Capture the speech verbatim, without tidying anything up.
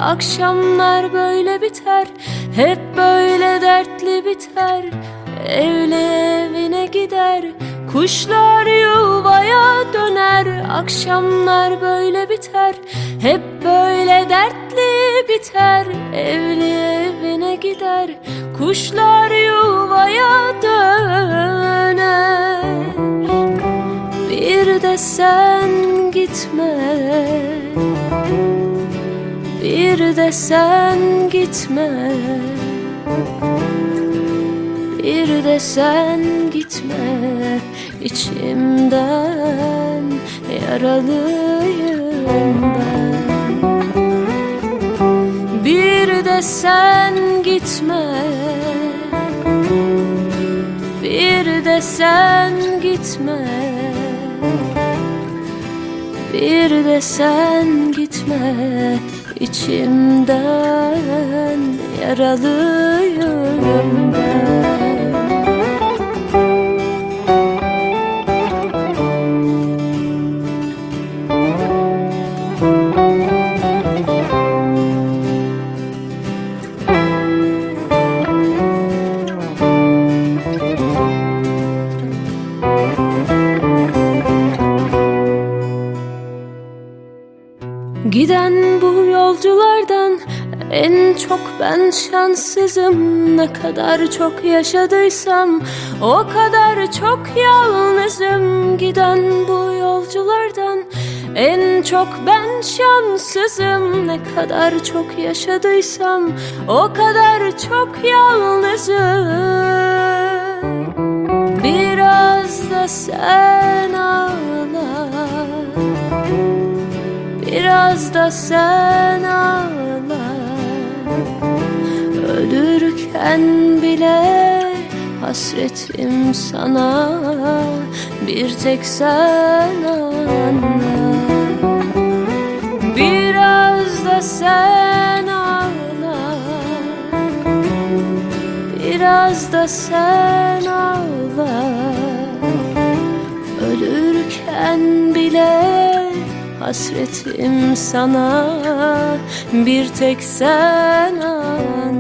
Akşamlar böyle biter, hep böyle dertli biter. Evli evine gider, kuşlar yuvaya döner. Akşamlar böyle biter, hep böyle dertli biter. Evli evine gider, kuşlar yuvaya döner. Bir de sen gitme, bir de sen gitme, bir de sen gitme. İçimden yaralıyım ben. Bir de sen gitme, bir de sen gitme, bir de sen gitme. İçimden yaralıyım ben. Giden bu yolculardan en çok ben şanssızım. Ne kadar çok yaşadıysam o kadar çok yalnızım. Giden bu yolculardan en çok ben şanssızım. Ne kadar çok yaşadıysam o kadar çok yalnızım. Biraz da sen ağla, biraz da sen ağla. Ölürken bile hasretim sana, bir tek sen anla. Biraz da sen ağla, biraz da sen ağla. Ölürken bile hasretim sana, bir tek sen an.